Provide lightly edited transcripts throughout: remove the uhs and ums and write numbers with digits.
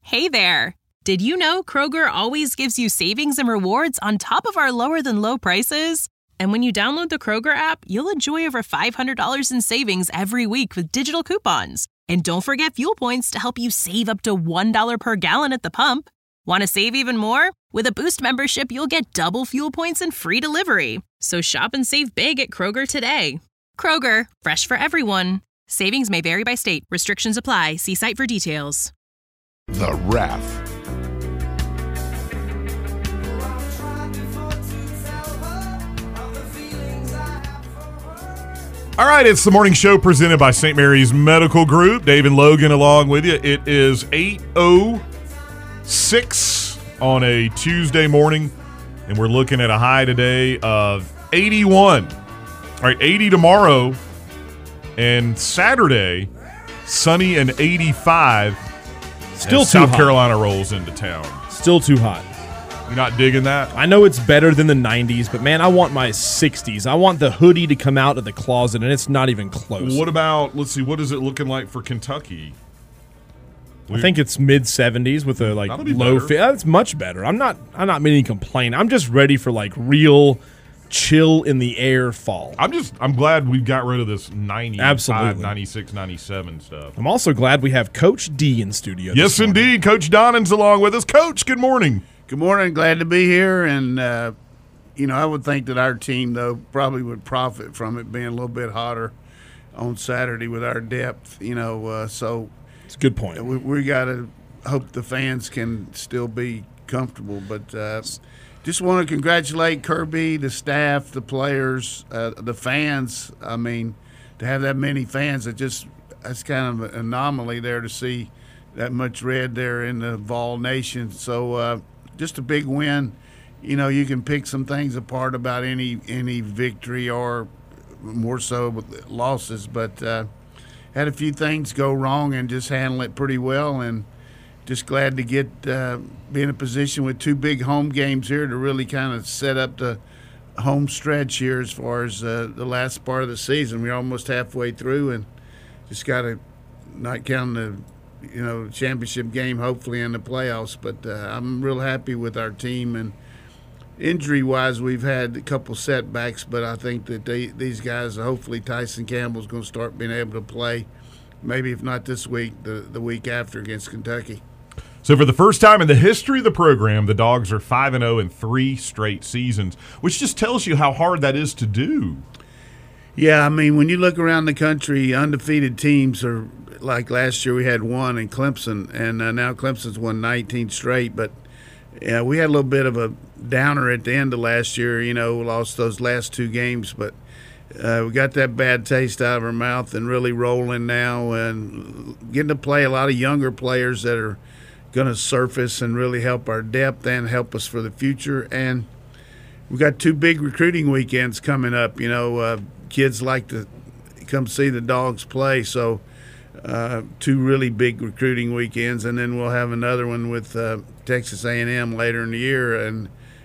Hey there! Did you know Kroger always gives you savings and rewards on top of our lower-than-low prices? And when you download the Kroger app, you'll enjoy over $500 in savings every week with digital coupons. And don't forget fuel points to help you save up to $1 per gallon at the pump. Want to save even more? With a Boost membership, you'll get double fuel points and free delivery. So shop and save big at Kroger today. Kroger, fresh for everyone. Savings may vary by state. Restrictions apply. See site for details. The Ref. All right, it's the morning show presented by St. Mary's Medical Group. Dave and Logan along with you. It is 8:06 on a Tuesday morning, and we're looking at a high today of 81. All right, 80 tomorrow, and Saturday, sunny and 85. Still too South hot. Carolina rolls into town. Still too hot. You're not digging that? I know it's better than the 90s, but man, I want my 60s. I want the hoodie to come out of the closet, and it's not even close. What about, let's see, what is it looking like for Kentucky? I think it's mid 70s with a That'll be low better. fit. That's much better. I'm not meaning to complain. I'm just ready for real chill in the air fall. I'm glad we got rid of this 95, Absolutely. 96, 97 stuff. I'm also glad we have Coach D in studio. Yes, this morning. indeed. Coach Donovan's along with us. Coach, good morning. Good morning. Glad to be here. And, I would think that our team, though, probably would profit from it being a little bit hotter on Saturday with our depth, so It's a good point. we got to hope the fans can still be comfortable. But just want to congratulate Kirby, the staff, the players, the fans. I mean, to have that many fans, that's kind of an anomaly there to see that much red there in the Vol Nation. So just a big win. You can pick some things apart about any victory or more so with losses, but had a few things go wrong and just handle it pretty well, and just glad to be in a position with two big home games here to really kind of set up the home stretch here as far as the last part of the season. We're almost halfway through, and just got to not count the championship game hopefully in the playoffs. But I'm real happy with our team, and injury-wise we've had a couple setbacks, but I think that these guys, hopefully Tyson Campbell's going to start being able to play, maybe if not this week, the week after against Kentucky. So for the first time in the history of the program, the Dogs are 5-0 in 3 straight seasons, which just tells you how hard that is to do. Yeah, I mean, when you look around the country, undefeated teams are like last year we had one in Clemson, and now Clemson's won 19 straight. But yeah, we had a little bit of a downer at the end of last year, lost those last 2 games. But we got that bad taste out of our mouth and really rolling now and getting to play a lot of younger players that are going to surface and really help our depth and help us for the future. And we got 2 big recruiting weekends coming up. Kids like to come see the Dogs play, so 2 really big recruiting weekends, and then we'll have another one with Texas A&M later in the year, and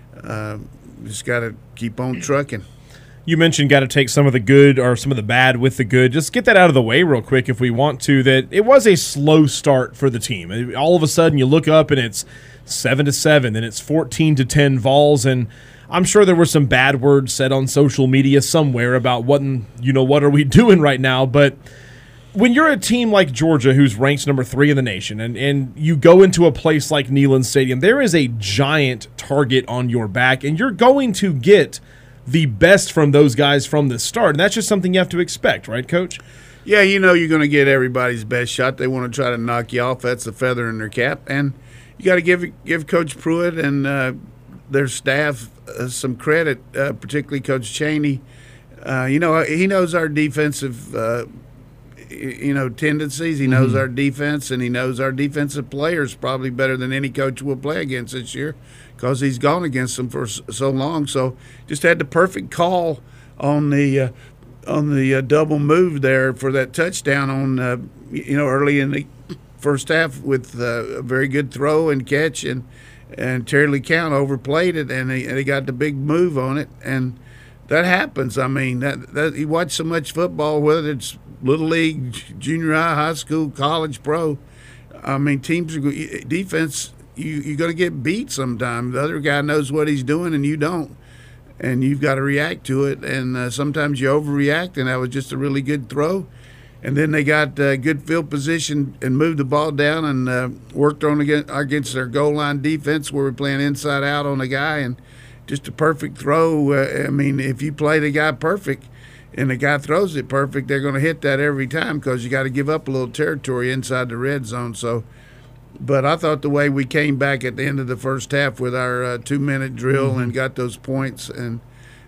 just got to keep on trucking. You mentioned got to take some of the good or some of the bad with the good. Just get that out of the way real quick if we want to, that it was a slow start for the team. All of a sudden you look up and it's 7-7, then it's 14-10 Vols, and I'm sure there were some bad words said on social media somewhere about what are we doing right now, but when you're a team like Georgia who's ranked number 3 in the nation and you go into a place like Neyland Stadium, there is a giant target on your back, and you're going to get the best from those guys from the start, and that's just something you have to expect, right, Coach? Yeah, you're going to get everybody's best shot. They want to try to knock you off. That's a feather in their cap, and you got to give Coach Pruitt and their staff some credit, particularly Coach Chaney. He knows our defensive tendencies. He knows our defense, and he knows our defensive players probably better than any coach will play against this year, because he's gone against them for so long. So just had the perfect call on the double move there for that touchdown on early in the first half with a very good throw and catch, and Terry LeCount overplayed it, and he got the big move on it, and that happens. I mean, that you watch so much football, whether it's little league, junior high, high school, college, pro. I mean, defense, you're going to get beat sometime. The other guy knows what he's doing and you don't. And you've got to react to it. And sometimes you overreact, and that was just a really good throw. And then they got good field position and moved the ball down and worked on against their goal line defense where we're playing inside out on the guy. And just a perfect throw. I mean, if you play the guy perfect and the guy throws it perfect, they're going to hit that every time because you got to give up a little territory inside the red zone. So, but I thought the way we came back at the end of the first half with our 2-minute drill and got those points and,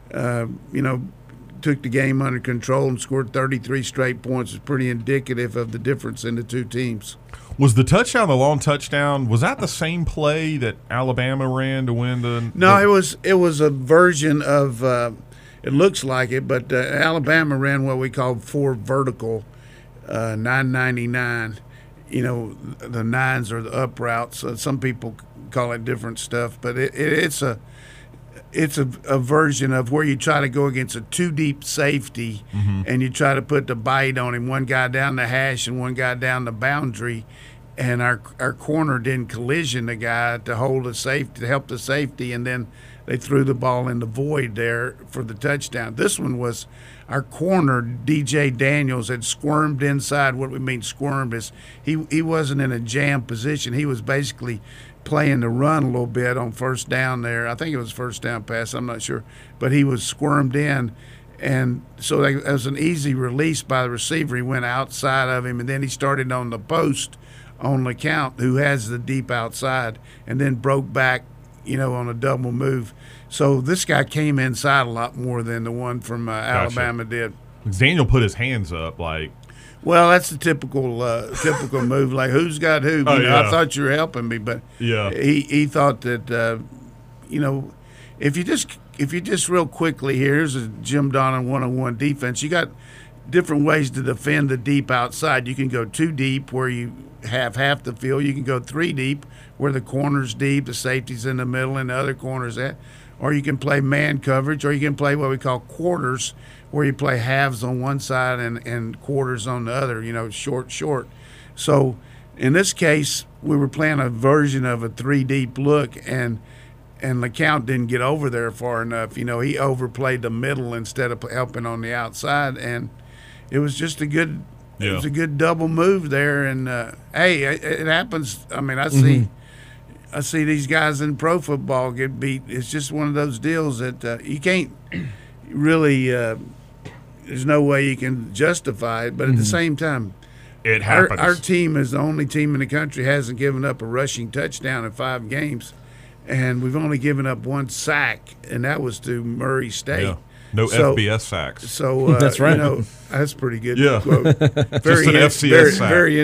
took the game under control and scored 33 straight points is pretty indicative of the difference in the two teams. Was the long touchdown, was that the same play that Alabama ran to win the – No, it was a version of it looks like it, but Alabama ran what we call 4 vertical, 999. The nines are the up routes. So some people call it different stuff, but it's a version of where you try to go against a 2-deep safety and you try to put the bite on him, one guy down the hash and one guy down the boundary, and our corner didn't collision the guy to hold the safety, to help the safety, and then they threw the ball in the void there for the touchdown. This one was our corner, DJ Daniels, had squirmed inside. What we mean squirmed is he wasn't in a jam position. He was basically playing the run a little bit on first down there. I think it was first down pass. I'm not sure. But he was squirmed in. And so that was an easy release by the receiver. He went outside of him, and then he started on the post on LeCount, who has the deep outside, and then broke back, on a double move. So this guy came inside a lot more than the one from Alabama did. Daniel put his hands up like. Well, that's the typical move. Like, who's got who? I thought you were helping me, but he thought that if you just real quickly, here's a Jim Donnan 101 defense. You got different ways to defend the deep outside. You can go 2 deep where you have half the field. You can go 3 deep where the corner's deep, the safety's in the middle, and the other corner's at. Or you can play man coverage, or you can play what we call quarters, where you play halves on one side and quarters on the other, short. So in this case, we were playing a version of a 3-deep look, and LeCount didn't get over there far enough. He overplayed the middle instead of helping on the outside, and it was just a good it was a good double move there. And, hey, it happens. I mean, I see these guys in pro football get beat. It's just one of those deals that you can't really there's no way you can justify it. But at the same time, it happens. Our team is the only team in the country hasn't given up a rushing touchdown in 5 games, and we've only given up 1 sack, and that was to Murray State. Yeah. No FBS sacks. So that's right. That's pretty good. Yeah. Quote. Very, just an FCS sack. Very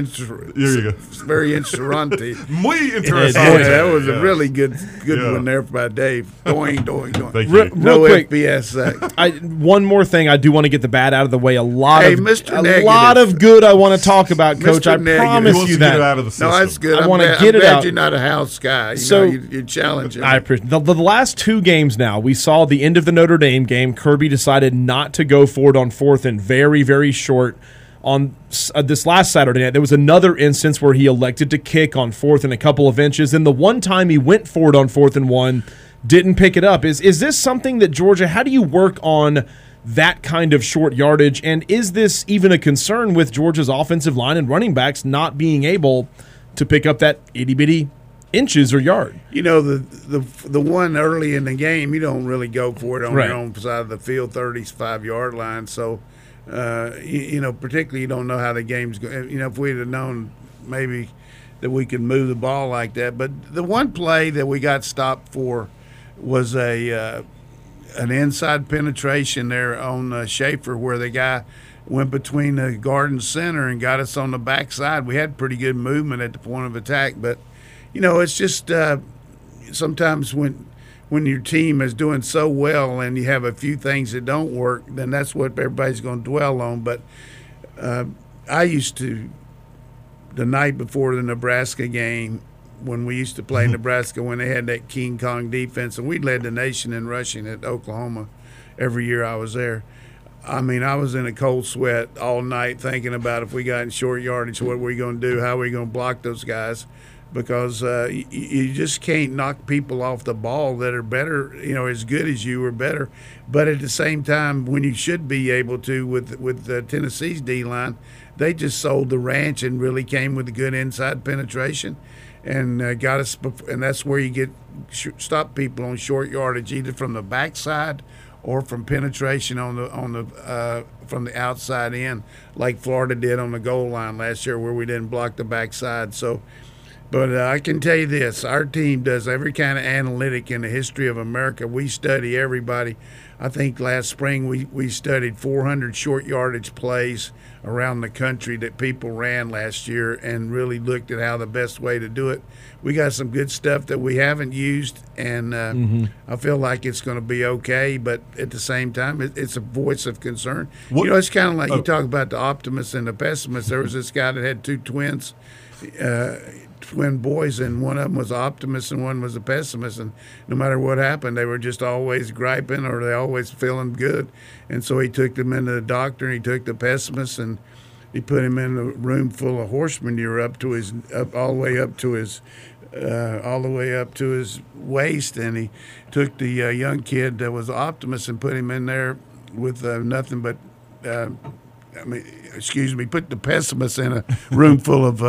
interesante. Muy interesante. That was a really good one there by Dave. Doing. Thank you. No real quick, FBS sack. One more thing, I do want to get the bad out of the way. A lot of good I want to talk about, Coach. I promise you that. Get it out of the system. No, that's good. I want to get it out. You're not a house guy. You're challenging. I appreciate the last 2 games now. We saw the end of the Notre Dame game. Kirby decided not to go forward on 4th and very, very short. On this last Saturday night, there was another instance where he elected to kick on 4th and a couple of inches. And the one time he went forward on 4th and 1, didn't pick it up. Is this something that Georgia, how do you work on that kind of short yardage? And is this even a concern with Georgia's offensive line and running backs not being able to pick up that itty-bitty inches or yard? The one early in the game, you don't really go for it on your own side of the field, 35-yard line. So, particularly you don't know how the game's going. If we'd have known maybe that we could move the ball like that. But the one play that we got stopped for was an inside penetration there on Schaefer, where the guy went between the guard and center and got us on the backside. We had pretty good movement at the point of attack, but it's just sometimes when your team is doing so well and you have a few things that don't work, then that's what everybody's going to dwell on. But I used to, the night before the Nebraska game, when we used to play Nebraska, when they had that King Kong defense, and we led the nation in rushing at Oklahoma every year I was there. I mean, I was in a cold sweat all night thinking about if we got in short yardage, what we're going to do, how we're going to block those guys, because you just can't knock people off the ball that are better, as good as you or better. But at the same time, when you should be able to with Tennessee's D-line, they just sold the ranch and really came with a good inside penetration and got us. And that's where you stop people on short yardage, either from the backside or from penetration from the outside in, like Florida did on the goal line last year, where we didn't block the backside. So, but I can tell you this: our team does every kind of analytic in the history of America. We study everybody. I think last spring we studied 400 short yardage plays around the country that people ran last year, and really looked at how the best way to do it. We got some good stuff that we haven't used, and I feel like it's going to be okay. But at the same time, it's a voice of concern. It's kind of like you talk about the optimist and the pessimist. There was this guy that had two twin boys, and one of them was an optimist and one was a pessimist, and no matter what happened, they were just always griping, or they always feeling good. And so he took them into the doctor, and he took the pessimist, and he put him in a room full of horse manure all the way up to his waist, and he took the young kid that was an optimist and put him in there with nothing but put the pessimist in a room full of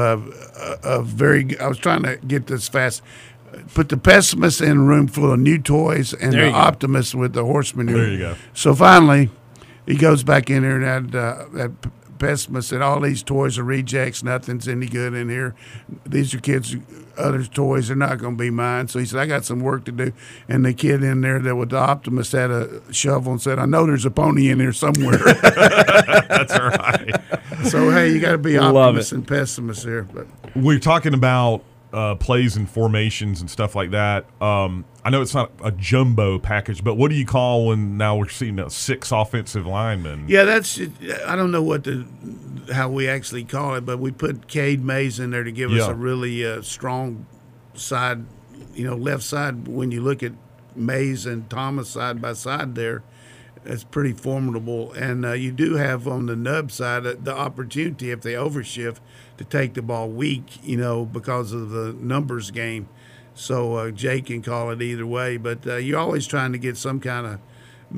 I was trying to get this fast. Put the pessimist in a room full of new toys, and the optimist with the horse manure. There you go. So finally, he goes back in there, and that pessimist said, all these toys are rejects. Nothing's any good in here. These are kids' other toys. They're not going to be mine. So he said, I got some work to do. And the kid in there that was the optimist had a shovel and said, I know there's a pony in here somewhere. That's all right. So, hey, you got to be optimist and pessimist here. But we're talking about plays and formations and stuff like that. I know it's not a jumbo package, but what do you call when now we're seeing 6 offensive linemen? Yeah, I don't know how we actually call it, but we put Cade Mays in there to give us a really strong side, left side. When you look at Mays and Thomas side by side there, it's pretty formidable. And you do have on the nub side the opportunity, if they overshift, to take the ball weak, because of the numbers game. So Jay can call it either way. But you're always trying to get some kind of,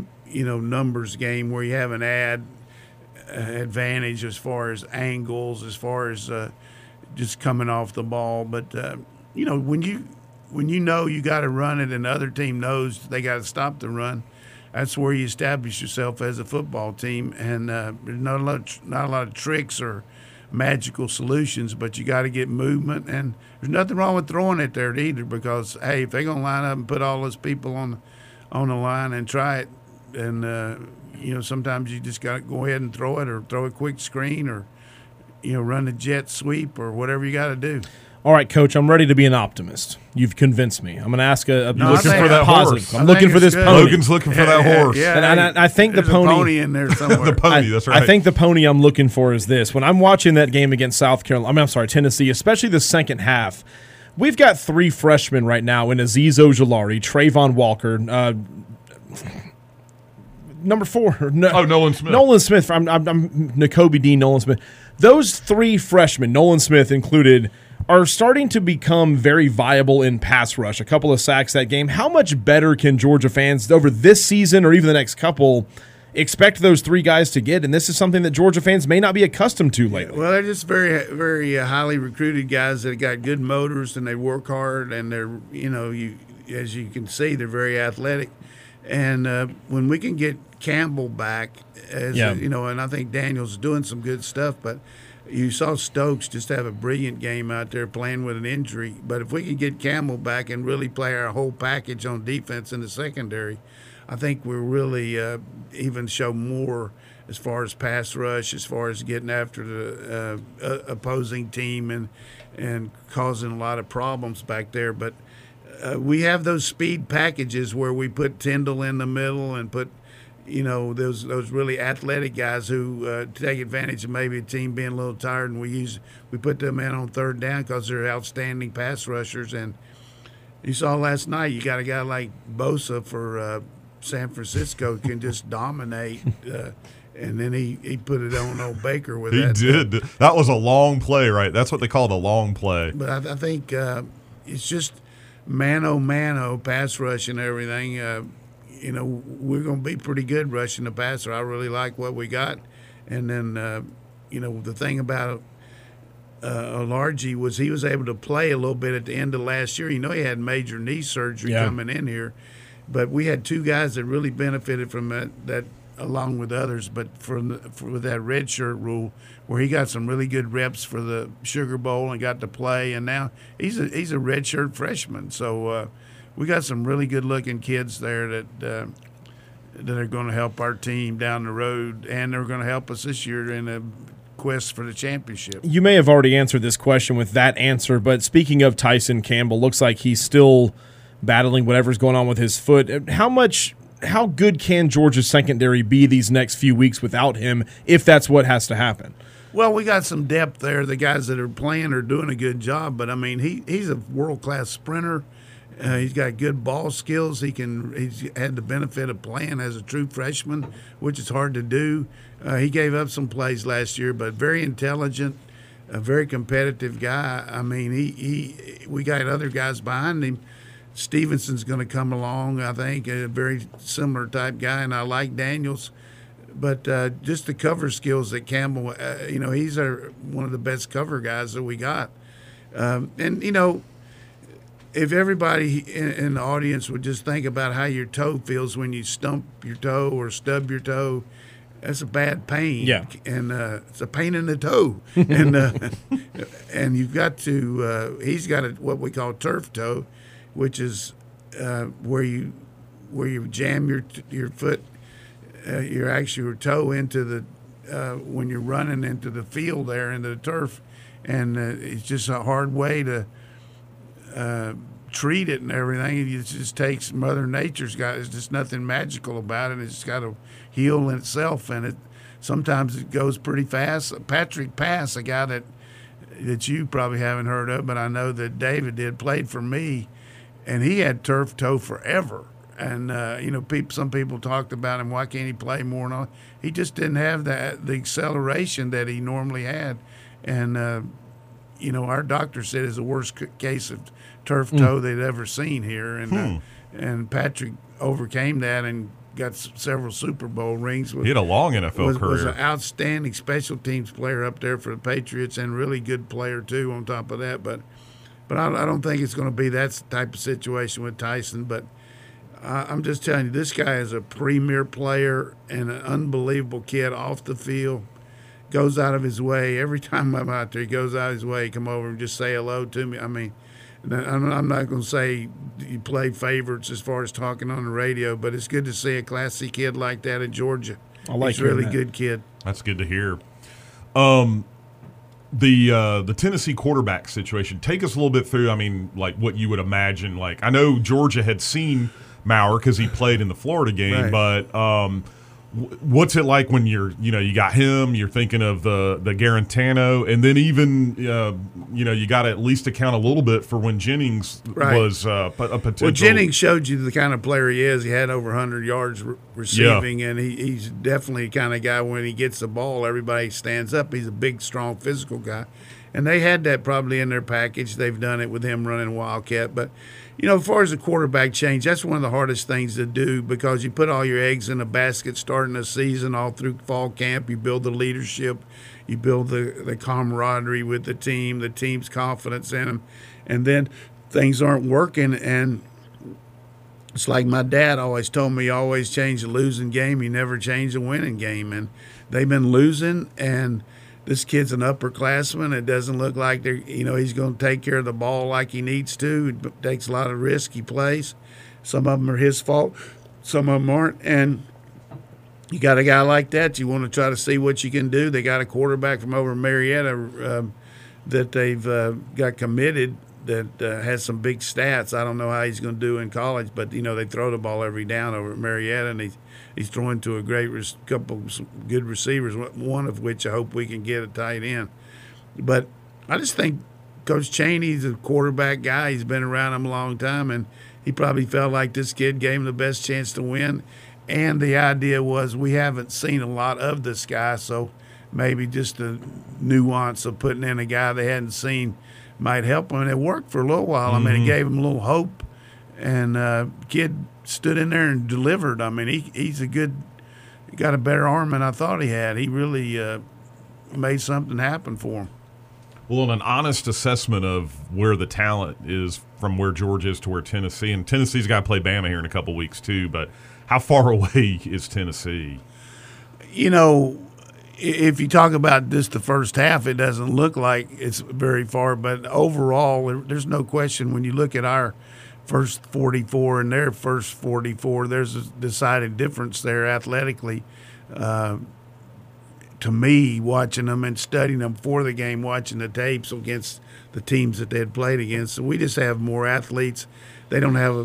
numbers game where you have an advantage as far as angles, as far as just coming off the ball. But, when you know you got to run it and the other team knows they got to stop the run, that's where you establish yourself as a football team. And there's not a lot of tricks or magical solutions, but you got to get movement. And there's nothing wrong with throwing it there either, because, hey, if they're going to line up and put all those people on the line and try it, and, sometimes you just got to go ahead and throw it, or throw a quick screen, or, run a jet sweep, or whatever you got to do. All right, Coach, I'm ready to be an optimist. You've convinced me. I'm going to ask looking for that positive. horse. I'm looking for this pony. Logan's looking for that horse. Yeah, and I think the pony in there somewhere. The pony, that's right. I think the pony I'm looking for is this. When I'm watching that game against Tennessee, especially the second half, we've got 3 freshmen right now in Azeez Ojulari, Trayvon Walker, number 4. Nolan Smith. Nolan Smith. I'm Nakobe Dean, Nolan Smith. Those 3 freshmen, Nolan Smith included, are starting to become very viable in pass rush. A couple of sacks that game. How much better can Georgia fans over this season or even the next couple expect those 3 guys to get? And this is something that Georgia fans may not be accustomed to lately. Well, they're just very, very highly recruited guys that got good motors, and they work hard, and they're, as you can see, they're very athletic. And when we can get Campbell back, and I think Daniel's doing some good stuff, but you saw Stokes just have a brilliant game out there playing with an injury. But if we can get Campbell back and really play our whole package on defense in the secondary, I think we'll really even show more as far as pass rush, as far as getting after the opposing team and causing a lot of problems back there. But we have those speed packages where we put Tyndall in the middle and put those really athletic guys who take advantage of maybe a team being a little tired, and we put them in on third down because they're outstanding pass rushers. And you saw last night, you got a guy like Bosa for San Francisco who can just dominate and then he put it on old Baker with He that. did. That was a long play, right? That's what they call the long play. But I think it's just mano pass rush and everything. We're going to be pretty good rushing the passer. I really like what we got. And then, the thing about Olargy was he was able to play a little bit at the end of last year. He had major knee surgery coming in here. But we had two guys that really benefited from that along with others. But for that red shirt rule, where he got some really good reps for the Sugar Bowl and got to play, and now he's a red shirt freshman. So we got some really good looking kids there that are going to help our team down the road, and they're going to help us this year in a quest for the championship. You may have already answered this question with that answer, but speaking of Tyson Campbell, looks like he's still battling whatever's going on with his foot. How good can Georgia's secondary be these next few weeks without him, if that's what has to happen? Well, we got some depth there. The guys that are playing are doing a good job, but I mean, he's a world-class sprinter. He's got good ball skills. He's had the benefit of playing as a true freshman, which is hard to do. He gave up some plays last year, but very intelligent, a very competitive guy. I mean, we got other guys behind him. Stevenson's going to come along, I think, a very similar type guy, and I like Daniels. But just the cover skills that Campbell, he's one of the best cover guys that we got. If everybody in the audience would just think about how your toe feels when you stump your toe or stub your toe, that's a bad pain. Yeah. And it's a pain in the toe. And you've got to he's got what we call turf toe, which is where you jam your foot, your toe into the when you're running into the field there, into the turf, and it's just a hard way to treat it and everything. It just takes Mother Nature's got. It's just nothing magical about it. It's got to heal in itself, and sometimes it goes pretty fast. Patrick Pass, a guy that you probably haven't heard of, but I know that David did, played for me, and he had turf toe forever. And some people talked about him. Why can't he play more? And all. He just didn't have the acceleration that he normally had, and our doctor said it's the worst case of turf toe they'd ever seen here. And Patrick overcame that and got several Super Bowl rings. He had a long NFL career. Was an outstanding special teams player up there for the Patriots, and really good player too on top of that. But I don't think it's going to be that type of situation with Tyson. But I'm just telling you, this guy is a premier player and an unbelievable kid off the field. Goes out of his way. Every time I'm out there, he goes out of his way, come over and just say hello to me. I mean, I'm not going to say you play favorites as far as talking on the radio, but it's good to see a classy kid like that in Georgia. He's a really good kid. That's good to hear. The Tennessee quarterback situation, take us a little bit through, I mean, like what you would imagine. Like, I know Georgia had seen Maurer because he played in the Florida game, right. But what's it like when you got him, you're thinking of the Garantano, and then even you got to at least account a little bit for when Jennings was a potential. Well, Jennings showed you the kind of player he is. He had over 100 yards receiving, and he's definitely the kind of guy when he gets the ball, everybody stands up. He's a big, strong, physical guy. And they had that probably in their package. They've done it with him running Wildcat. But, as far as the quarterback change, that's one of the hardest things to do because you put all your eggs in a basket starting the season all through fall camp. You build the leadership. You build the camaraderie with the team, the team's confidence in them. And then things aren't working. And it's like my dad always told me, you always change a losing game. You never change a winning game. And they've been losing, and this kid's an upperclassman. It doesn't look like he's going to take care of the ball like he needs to. It takes a lot of risk. He plays. Some of them are his fault. Some of them aren't. And you got a guy like that, you want to try to see what you can do. They got a quarterback from over Marietta that they've got committed that has some big stats. I don't know how he's going to do in college, but, they throw the ball every down over at Marietta, and he's throwing to a couple of good receivers, one of which I hope we can get a tight end. But I just think Coach Chaney's a quarterback guy. He's been around him a long time, and he probably felt like this kid gave him the best chance to win. and the idea was we haven't seen a lot of this guy, so maybe just the nuance of putting in a guy they hadn't seen might help him. And it worked for a little while. I mean, it gave him a little hope, and kid stood in there and delivered. I mean, he's he got a better arm than I thought he had. He really made something happen for him. Well, in an honest assessment of where the talent is from where Georgia is to where Tennessee, and Tennessee's got to play Bama here in a couple weeks too, but how far away is Tennessee? You know, if you talk about just the first half, it doesn't look like it's very far, but overall, there's no question when you look at our first 44 and their first 44, there's a decided difference there athletically. To me, watching them and studying them for the game, watching the tapes against the teams that they had played against, so we just have more athletes. They don't have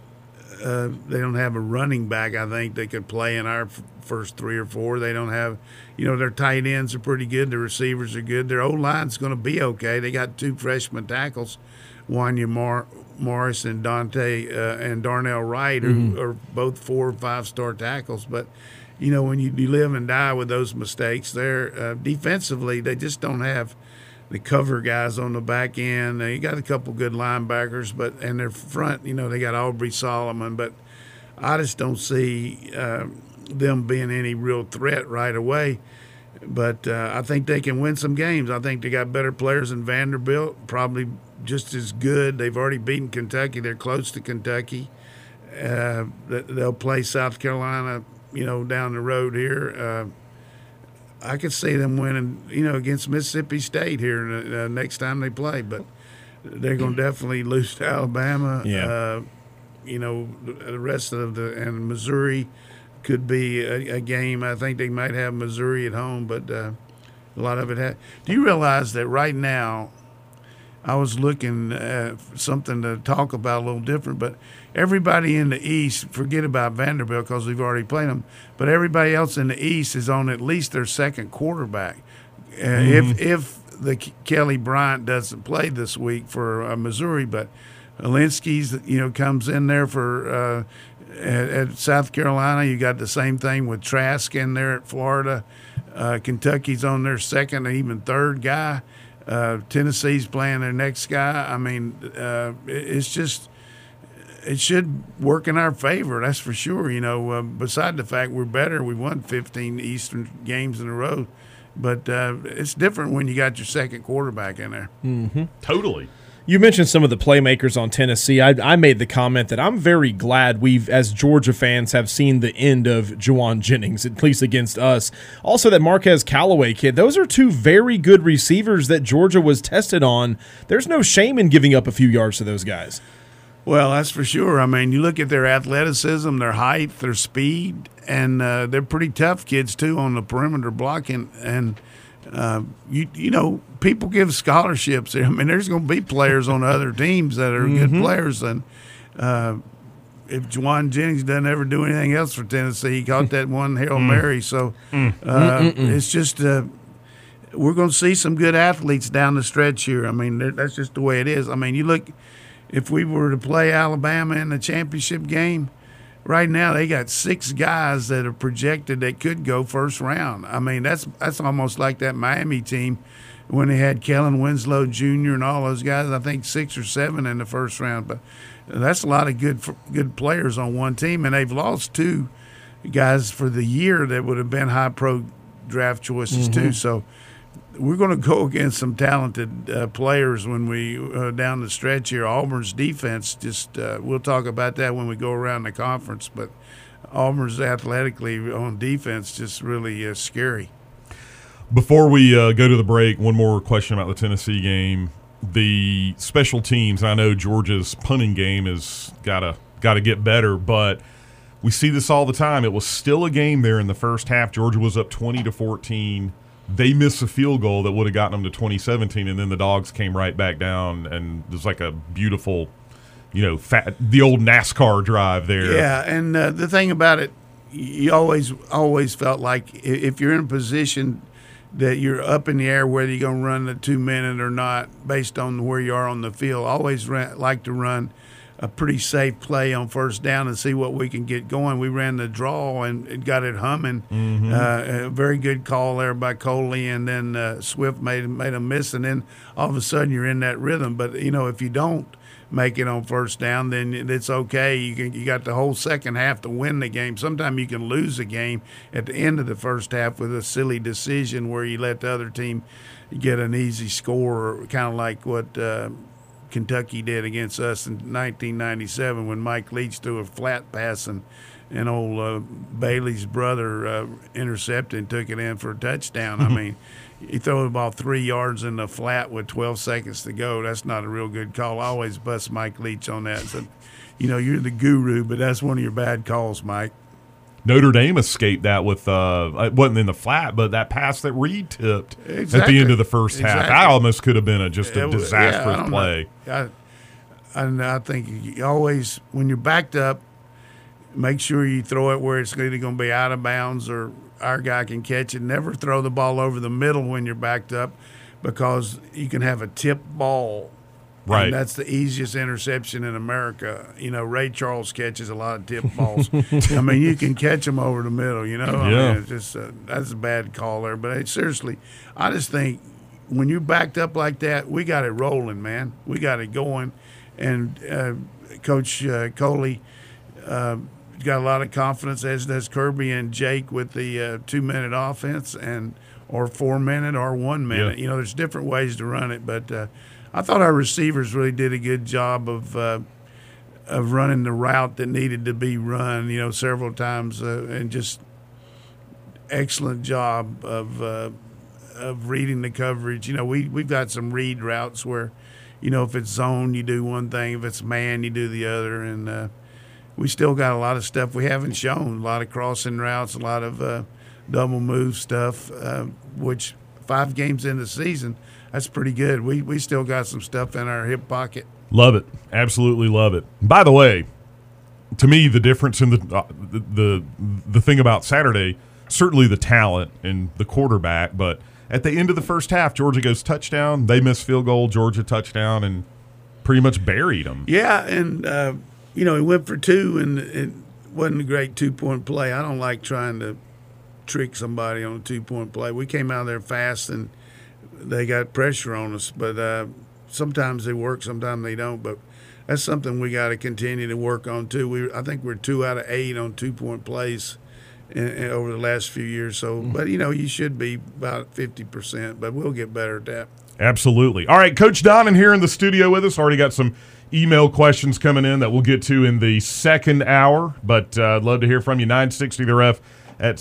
a running back, I think, that could play in our first 3 or 4. They don't have, their tight ends are pretty good. Their receivers are good. Their O-line's going to be okay. They got 2 freshman tackles, Wanya Morris and and Darnell Wright, who are both 4 or 5-star tackles. But, when you live and die with those mistakes, they're defensively, they just don't have the cover guys on the back end. They got a couple good linebackers, and their front, they got Aubrey Solomon, but I just don't see them being any real threat right away. But I think they can win some games. I think they got better players than Vanderbilt, probably just as good. They've already beaten Kentucky. They're close to Kentucky. They'll play South Carolina, down the road here. I could see them winning, against Mississippi State here next time they play. But they're going to definitely lose to Alabama. Yeah. The rest of and Missouri could be a game. I think they might have Missouri at home, but a lot of it Do you realize that right now, I was looking at something to talk about a little different, but everybody in the East, forget about Vanderbilt because we've already played them, but everybody else in the East is on at least their second quarterback. If the Kelly Bryant doesn't play this week for Missouri, but Alinsky's, comes in there for at South Carolina. You got the same thing with Trask in there at Florida. Kentucky's on their second or even third guy. Tennessee's playing their next guy. I mean, it's just it should work in our favor. That's for sure. Beside the fact we're better, we won 15 Eastern games in a row, but it's different when you got your second quarterback in there. Mm-hmm. Totally. You mentioned some of the playmakers on Tennessee. I made the comment that I'm very glad we've, as Georgia fans, have seen the end of Juwan Jennings, at least against us. Also, that Marquez Callaway kid. Those are 2 very good receivers that Georgia was tested on. There's no shame in giving up a few yards to those guys. Well, that's for sure. I mean, you look at their athleticism, their height, their speed, and they're pretty tough kids, too, on the perimeter blocking. And people give scholarships. I mean, there's going to be players on other teams that are good players. And if Juwan Jennings doesn't ever do anything else for Tennessee, he caught that one Hail Mary. So it's just we're going to see some good athletes down the stretch here. I mean, that's just the way it is. I mean, you look, if we were to play Alabama in the championship game, right now they got 6 guys that are projected that could go first round. I mean, that's almost like that Miami team when they had Kellen Winslow Jr. and all those guys. I think 6 or 7 in the first round. But that's a lot of good players on one team, and they've lost 2 guys for the year that would have been high pro draft choices too. So we're going to go against some talented players when we down the stretch here. Auburn's defense, we'll talk about that when we go around the conference, but Auburn's athletically on defense just really scary. Before we go to the break, one more question about the Tennessee game. The special teams, I know Georgia's punting game has got to get better, but we see this all the time. It was still a game there in the first half. Georgia was up 20-14. They missed a field goal that would have gotten them to 2017, and then the Dogs came right back down, and it was like a beautiful, the old NASCAR drive there. Yeah, and the thing about it, you always felt like if you're in a position that you're up in the air whether you're going to run the 2-minute or not based on where you are on the field, always like to run a pretty safe play on first down and see what we can get going. We ran the draw and got it humming. A very good call there by Coley, and then Swift made a miss, and then all of a sudden you're in that rhythm. But, if you don't make it on first down, then it's okay. You got the whole second half to win the game. Sometimes you can lose a game at the end of the first half with a silly decision where you let the other team get an easy score, kind of like what Kentucky did against us in 1997 when Mike Leach threw a flat pass and old Bailey's brother intercepted and took it in for a touchdown. I mean, he threw the ball 3 yards in the flat with 12 seconds to go. That's not a real good call. I always bust Mike Leach on that. So, you're the guru, but that's one of your bad calls, Mike. Notre Dame escaped that with it wasn't in the flat, but that pass that Reed tipped at the end of the first half. That almost could have been just a disastrous play. I think you always, when you're backed up, make sure you throw it where it's either going to be out of bounds or our guy can catch it. Never throw the ball over the middle when you're backed up, because you can have a tipped ball. Right. And that's the easiest interception in America. Ray Charles catches a lot of tip balls. I mean, you can catch them over the middle, I mean, it's just that's a bad call there. But seriously, I just think when you're backed up like that, we got it rolling, man. We got it going. And Coach Coley got a lot of confidence, as does Kirby and Jake with the 2-minute offense or 4-minute or 1 minute. Yeah. There's different ways to run it, but I thought our receivers really did a good job of running the route that needed to be run, several times, and just excellent job of reading the coverage. We've got some read routes where, if it's zone, you do one thing. If it's man, you do the other. And we still got a lot of stuff we haven't shown, a lot of crossing routes, a lot of double move stuff, which 5 games in the season, that's pretty good. We still got some stuff in our hip pocket. Love it. Absolutely love it. By the way, to me, the difference in the thing about Saturday, certainly the talent and the quarterback, but at the end of the first half, Georgia goes touchdown. They miss field goal, Georgia touchdown, and pretty much buried them. Yeah, and, he went for 2, and it wasn't a great 2-point play. I don't like trying to trick somebody on a 2-point play. We came out there fast, and they got pressure on us, but sometimes they work, sometimes they don't. But that's something we got to continue to work on too. I think we're 2 out of 8 on 2-point plays over the last few years. So, but you should be about 50%, but we'll get better at that. Absolutely. All right, Coach Donnan here in the studio with us. Already got some email questions coming in that we'll get to in the second hour, but I'd love to hear from you. 960 The Ref at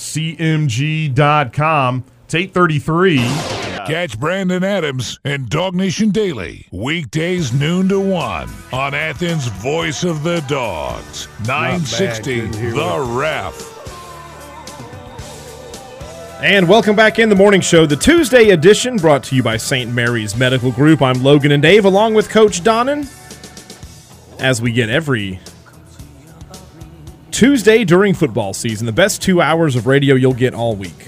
cmg.com. It's 8:33. Catch Brandon Adams and Dog Nation Daily, weekdays noon to 1 on Athens' Voice of the Dogs, 960 The Ref. And welcome back in the morning show, the Tuesday edition, brought to you by St. Mary's Medical Group. I'm Logan and Dave, along with Coach Donnan, as we get every Tuesday during football season, the best 2 hours of radio you'll get all week.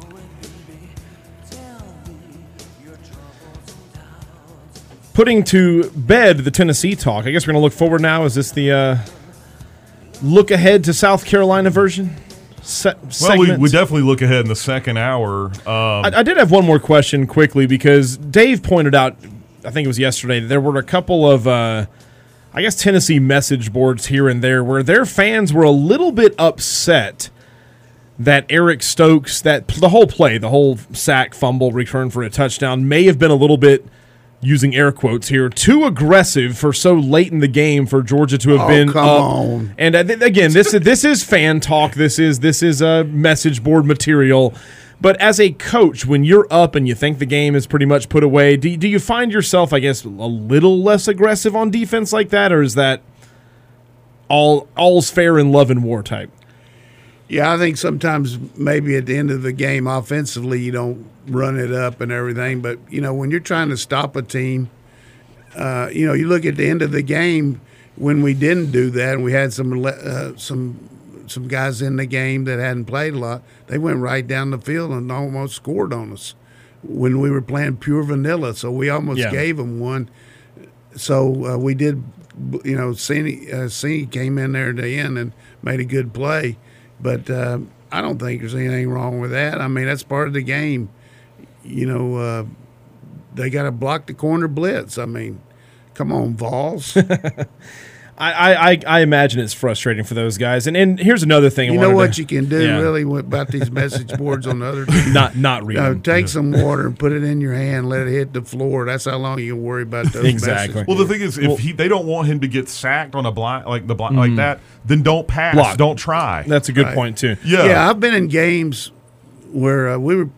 Putting to bed the Tennessee talk, I guess we're going to look forward now. Is this the look ahead to South Carolina version? Well, we definitely look ahead in the second hour. I did have one more question quickly, because Dave pointed out, I think it was yesterday, that there were a couple of, Tennessee message boards here and there where their fans were a little bit upset that Eric Stokes, that the whole play, the whole sack, fumble, return for a touchdown may have been a little bit, using air quotes here, too aggressive for so late in the game for Georgia to have been come up. On. And again, this is fan talk. This is a message board material. But as a coach, when you're up and you think the game is pretty much put away, do you find yourself, I guess, a little less aggressive on defense like that, or is that all's fair in love and war type? Yeah, I think sometimes maybe at the end of the game offensively you don't run it up and everything. But, when you're trying to stop a team, you look at the end of the game when we didn't do that and we had some guys in the game that hadn't played a lot, they went right down the field and almost scored on us when we were playing pure vanilla. So we almost gave them one. So we did Cini came in there at the end and made a good play. But I don't think there's anything wrong with that. I mean, that's part of the game. They got to block the corner blitz. I mean, come on, Vols. I imagine it's frustrating for those guys. And here's another thing. You know what you can do really about these message boards on the other team? Not read. Take some water and put it in your hand. Let it hit the floor. That's how long you can worry about those exactly. Well, the thing is, if they don't want him to get sacked on a blind like that, then don't pass. Block. Don't try. That's a good point too. Yeah, I've been in games where we were.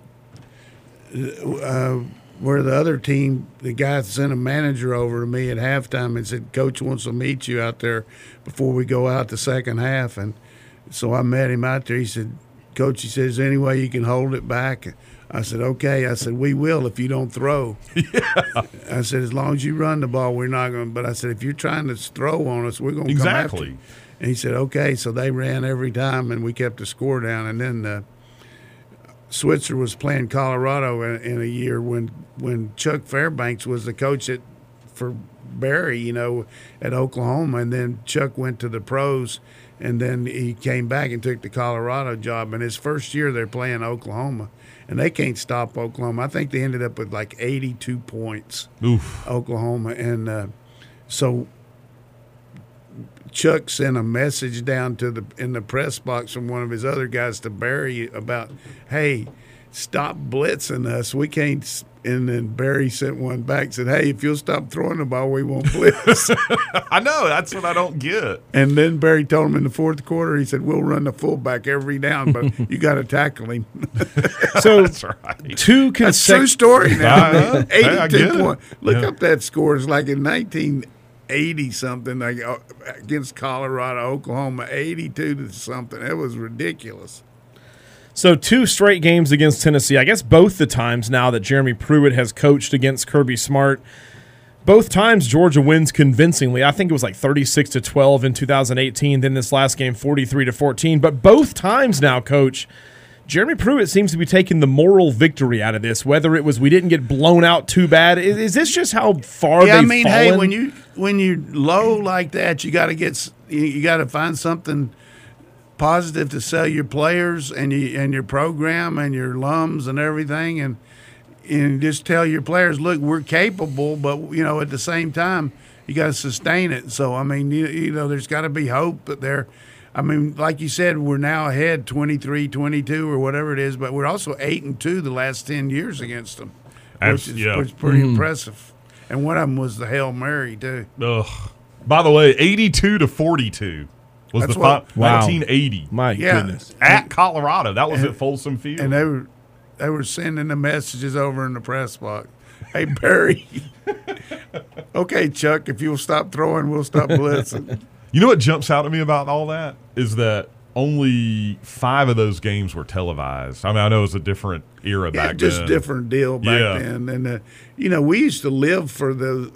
Where the other team, the guy sent a manager over to me at halftime and said, "Coach wants to meet you out there before we go out the second half." And so I met him out there. He said, "Coach," he said, "is there any way you can hold it back?" I said, "Okay." I said, "We will if you don't throw." I said, "As long as you run the ball, we're not going to." But I said, "If you're trying to throw on us, we're going to come after you." And he said, "Okay." So they ran every time, and we kept the score down. And then Switzer was playing Colorado in a year when Chuck Fairbanks was the coach for Barry, at Oklahoma, and then Chuck went to the pros, and then he came back and took the Colorado job. And his first year, they're playing Oklahoma, and they can't stop Oklahoma. I think they ended up with like 82 points, Oklahoma, and so Chuck sent a message down in the press box from one of his other guys to Barry about, "Hey, stop blitzing us. We can't." And then Barry sent one back, said, "Hey, if you'll stop throwing the ball, we won't blitz." I know. That's what I don't get. And then Barry told him in the fourth quarter, he said, "We'll run the fullback every down, but you got to tackle him." So That's right. two That's true consecutive. story now. Hey, I get 82 it. points. Look Yeah. up that score. It's like in 1980 something, like against Colorado, Oklahoma, 82 to something. It was ridiculous. So 2 straight games against Tennessee. I guess both the times now that Jeremy Pruitt has coached against Kirby Smart. Both times Georgia wins convincingly. I think it was like 36-12 in 2018. Then this last game, 43-14. But both times now, Coach, Jeremy Pruitt seems to be taking the moral victory out of this. Whether it was we didn't get blown out too bad, is this just how far they've fallen? Hey, when you're low like that, you got to find something positive to sell your players and your program and your alums and everything, and just tell your players, look, we're capable, but at the same time you got to sustain it. So I mean, there's got to be hope that there. I mean, like you said, we're now ahead 23-22 or whatever it is, but we're also 8-2 the last 10 years against them, which is pretty impressive. And one of them was the Hail Mary too. Ugh. By the way, 82-42 was That's the what- 1980 My goodness. at Colorado. That was at Folsom Field. And they were sending the messages over in the press box. "Hey, Barry." "Okay, Chuck, if you'll stop throwing, we'll stop blitzing." You know what jumps out at me about all that is that only 5 of those games were televised. I mean, I know it was a different era back just then. different deal back Yeah. then. And we used to live for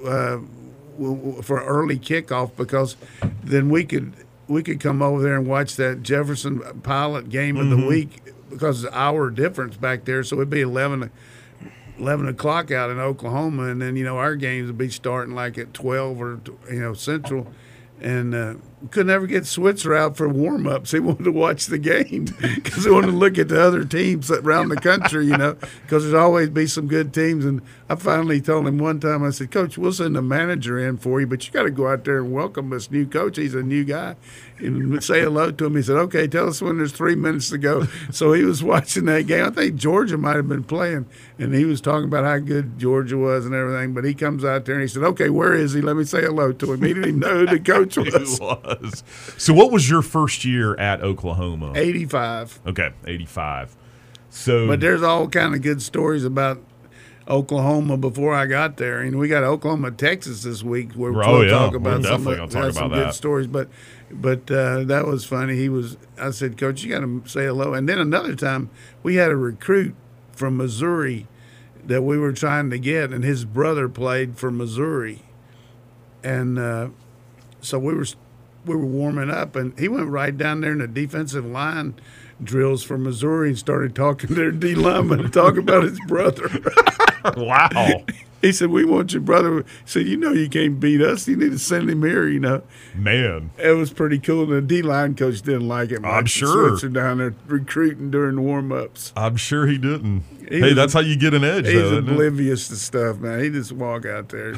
for early kickoff because then we could come over there and watch that Jefferson Pilot game of the week because of the hour difference back there. So it'd be 11 o'clock out in Oklahoma, and then our games would be starting like at 12 or Central. And we couldn't ever get Switzer out for warm-ups. He wanted to watch the game because he wanted to look at the other teams around the country, because there's always be some good teams. And I finally told him one time, I said, "Coach, we'll send a manager in for you, but you got to go out there and welcome this new coach. He's a new guy." And say hello to him. He said, "Okay, tell us when there's 3 minutes to go." So he was watching that game. I think Georgia might have been playing, and he was talking about how good Georgia was and everything. But he comes out there and he said, "Okay, where is he? Let me say hello to him." He didn't even know who the coach was. It was. So what was your first year at Oklahoma? 85. Okay, 85. So, But there's all kind of good stories about Oklahoma before I got there. And we got Oklahoma, Texas this week where we'll talk about we're some, definitely gonna talk some about good that. stories. But that was funny. I said, "Coach, you got to say hello." And then another time we had a recruit from Missouri that we were trying to get, and his brother played for Missouri. And so we were warming up, and he went right down there in the defensive line drills for Missouri and started talking to their D lineman and talking about his brother. wow. He said, we want your brother. He said, you can't beat us. You need to send him here, Man. It was pretty cool. The D-line coach didn't like it. I'm sure. Switzer down there recruiting during the warm-ups. I'm sure he didn't. Hey, that's how you get an edge, He's though, isn't it? oblivious to stuff, man. He just walk out there.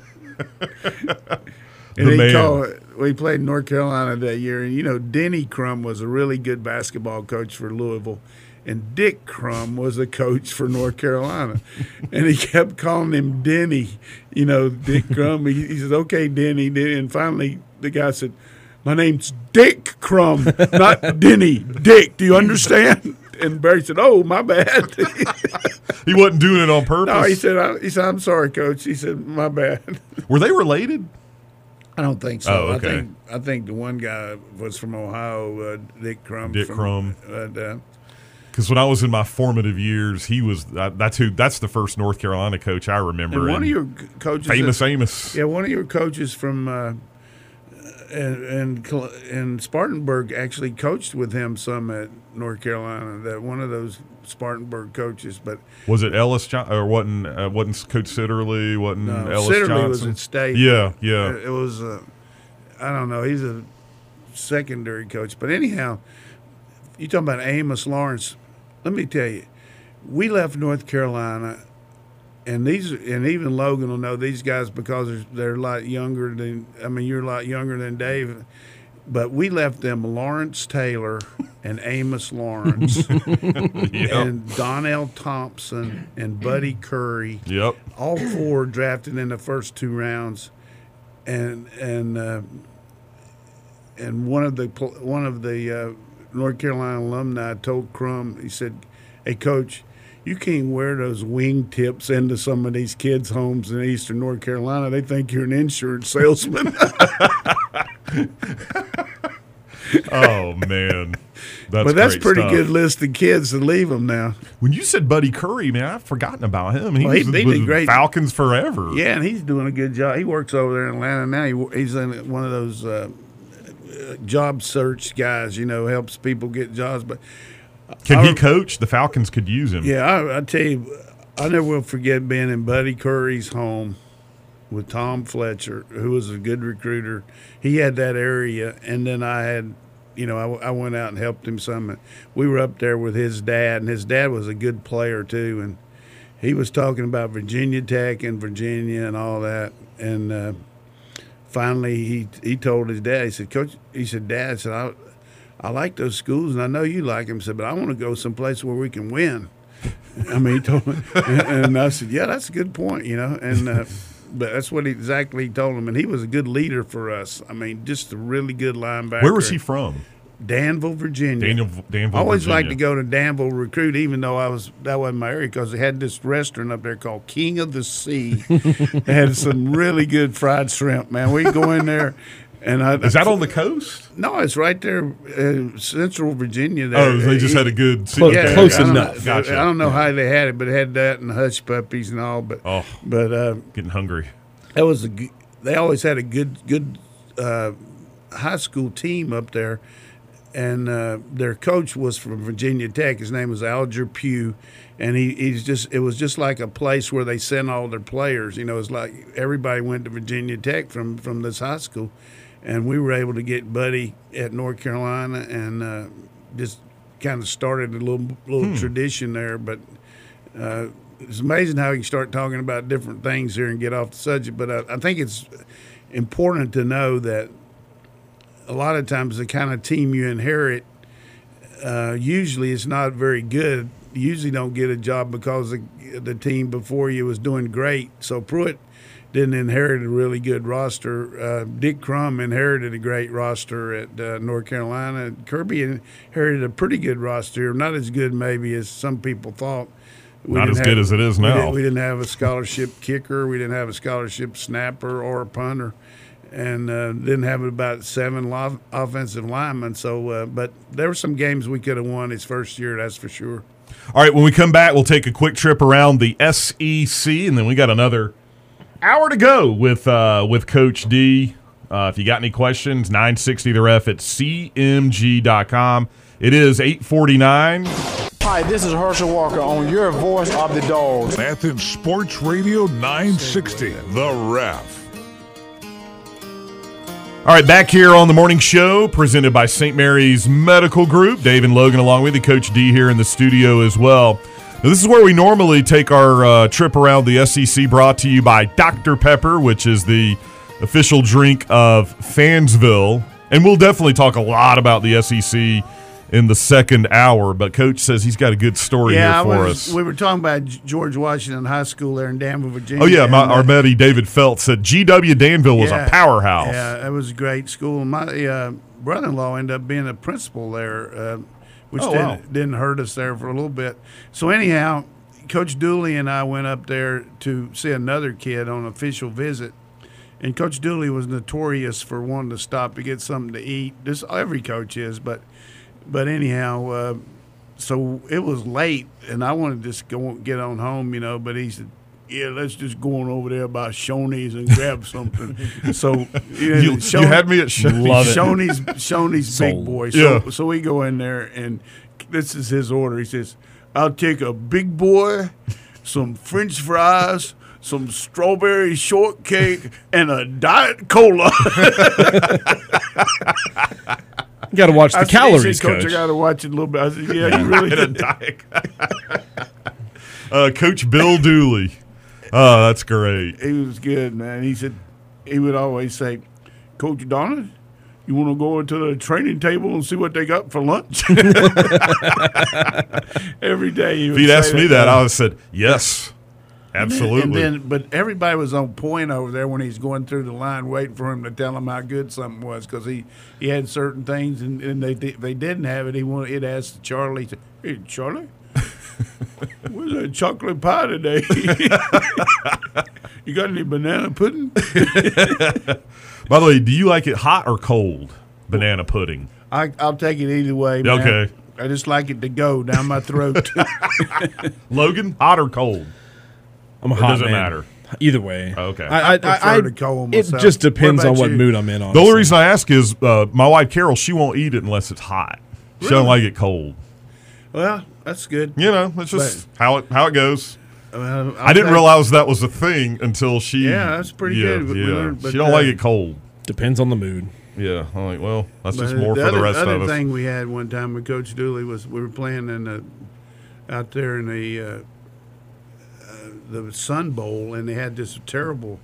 We played North Carolina that year, and Denny Crum was a really good basketball coach for Louisville, and Dick Crum was a coach for North Carolina, and he kept calling him Denny. Dick Crum. He said, "Okay, Denny," and finally the guy said, "My name's Dick Crum, not Denny. Dick, do you understand?" And Barry said, "Oh, my bad." He wasn't doing it on purpose. No, he said, "I'm sorry, Coach." He said, "My bad." Were they related? I don't think so. Oh, okay. I think the one guy was from Ohio, Dick Crum. Because when I was in my formative years, he was that's the first North Carolina coach I remember. And one of your coaches, famous Amos. Yeah, one of your coaches from and Spartanburg actually coached with him some at North Carolina. That one of those Spartanburg coaches, but was it Ellis or wasn't Coach Sitterly? Wasn't Ellis Sitterly Johnson? was at State. Yeah. It was. I don't know. He's a secondary coach, but anyhow, you talking about Amos Lawrence? Let me tell you, we left North Carolina, and even Logan will know these guys because they're a lot younger than. I mean, you're a lot younger than Dave. But we left them Lawrence Taylor and Amos Lawrence and Donnell Thompson and Buddy Curry. Yep. All four drafted in the first two rounds, and one of the North Carolina alumni told Crum, he said, "Hey, Coach, you can't wear those wingtips into some of these kids' homes in eastern North Carolina. They think you're an insurance salesman." Oh, man. That's pretty stuff. good list of kids to leave them now. When you said Buddy Curry, man, I've forgotten about him. He did was great. Falcons forever. Yeah, and he's doing a good job. He works over there in Atlanta now. He's in one of those job search guys, helps people get jobs. But Can he coach? The Falcons could use him. Yeah, I tell you, I never will forget being in Buddy Curry's home with Tom Fletcher, who was a good recruiter. He had that area, and then I had, I went out and helped him some. We were up there with his dad, and his dad was a good player too, and he was talking about Virginia Tech and Virginia and all that. And finally, he told his dad, he said, "Coach," he said, "Dad," said, I like those schools, and I know you like them, said, but I want to go someplace where we can win. I mean, he told me, and I said, "Yeah, that's a good point," and but that's what exactly he told him, and he was a good leader for us. I mean, just a really good linebacker. Where was he from? Danville, Virginia. Danville, I always Virginia. liked to go to Danville recruit, even though that wasn't my area, because they had this restaurant up there called King of the Sea. They had some really good fried shrimp, man. We'd go in there. And is that on the coast? No, it's right there, Central Virginia. There. Oh, they just had a good close enough. Gotcha. I don't know how they had it, but it had that and hush puppies and all. But getting hungry. That was they always had a good high school team up there, and their coach was from Virginia Tech. His name was Alger Pugh, and it was just like a place where they sent all their players. It's like everybody went to Virginia Tech from this high school. And we were able to get Buddy at North Carolina and just kind of started a little tradition there. But it's amazing how you can start talking about different things here and get off the subject. But I think it's important to know that a lot of times the kind of team you inherit, usually it's not very good. You usually don't get a job because the team before you was doing great. So Pruitt didn't inherit a really good roster. Dick Crum inherited a great roster at North Carolina. Kirby inherited a pretty good roster, not as good maybe as some people thought. Not as good as it is now. We didn't have a scholarship kicker. We didn't have a scholarship snapper or a punter, and didn't have about 7 offensive linemen. So, but there were some games we could have won his first year, that's for sure. All right, when we come back, we'll take a quick trip around the SEC, and then we got another hour to go with Coach D. If you got any questions, 960 the ref at cmg.com. It is 8:49. Hi, this is Herschel Walker on your Voice of the Dogs. Athens Sports Radio 960, The Ref. All right, back here on the morning show, presented by St. Mary's Medical Group. Dave and Logan along with you, Coach D here in the studio as well. Now, this is where we normally take our trip around the SEC, brought to you by Dr. Pepper, which is the official drink of Fansville. And we'll definitely talk a lot about the SEC in the second hour, but Coach says he's got a good story here for us. We were talking about George Washington High School there in Danville, Virginia. Oh, yeah, our buddy David Felt said GW Danville was a powerhouse. Yeah, it was a great school. My brother-in-law ended up being a principal there, which didn't hurt us there for a little bit. So anyhow, Coach Dooley and I went up there to see another kid on an official visit. And Coach Dooley was notorious for wanting to stop to get something to eat. Every coach is, but anyhow, so it was late, and I wanted to just get on home, but he said, yeah, let's just go on over there by Shoney's and grab something. So you had me at Shoney's. Shoney's big boy. So we go in there, and this is his order. He says, I'll take a big boy, some French fries, some strawberry shortcake, and a Diet Cola. You got to watch the calories, Coach. I got to watch it a little bit. I said, yeah, you really did. Coach Bill Dooley. Oh, that's great. He was good, man. He said he would always say, Coach Donald, you want to go into the training table and see what they got for lunch? Every day. If he'd asked me that, I would have said, yes. Absolutely. But everybody was on point over there when he's going through the line, waiting for him to tell him how good something was, because he had certain things, and they didn't have it. He'd ask Charlie, hey, Charlie, where's that chocolate pie today? You got any banana pudding? By the way, do you like it hot or cold, banana pudding? I'll take it either way, man. Okay. I just like it to go down my throat. Logan, hot or cold? I'm a hot doesn't man. matter. Either way. Okay. I prefer to cold myself. It just depends on what mood I'm in, honestly. The only reason I ask is my wife, Carol, she won't eat it unless it's hot. She doesn't like it cold. Well, that's good. It's just how it goes. I didn't say, realize that was a thing until she. Yeah, that's pretty good. But she don't like it cold. Depends on the mood. Yeah, I'm like, well, that's just more for the rest of us. The other thing we had one time with Coach Dooley was we were playing out there in the Sun Bowl, and they had this terrible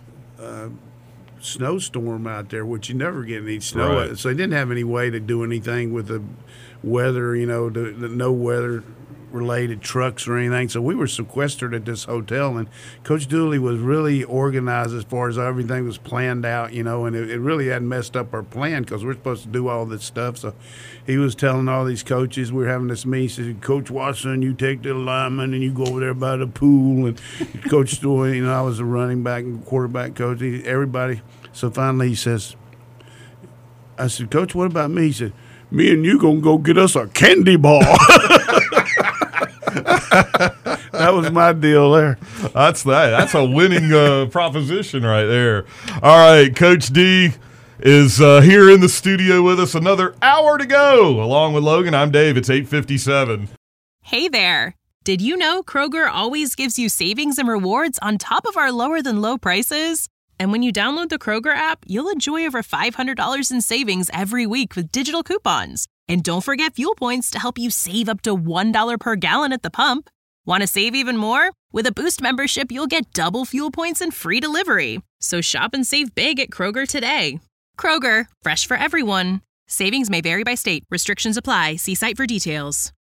snowstorm out there, which you never get any snow. Right. So they didn't have any way to do anything with the weather, the no weather related trucks or anything. So we were sequestered at this hotel, and Coach Dooley was really organized as far as everything was planned out, and it really hadn't messed up our plan, because we're supposed to do all this stuff. So he was telling all these coaches, we were having this meeting, he said, Coach Watson, you take the lineman and you go over there by the pool, and Coach Dooley, I was a running back and quarterback coach, everybody. So finally he says, I said, Coach, what about me? He said, me and you gonna go get us a candy bar. That was my deal there. That's a winning proposition right there. All right, Coach D is here in the studio with us. Another hour to go. Along with Logan, I'm Dave. It's 8:57. Hey there. Did you know Kroger always gives you savings and rewards on top of our lower-than-low prices? And when you download the Kroger app, you'll enjoy over $500 in savings every week with digital coupons. And don't forget fuel points to help you save up to $1 per gallon at the pump. Want to save even more? With a Boost membership, you'll get double fuel points and free delivery. So shop and save big at Kroger today. Kroger, fresh for everyone. Savings may vary by state. Restrictions apply. See site for details.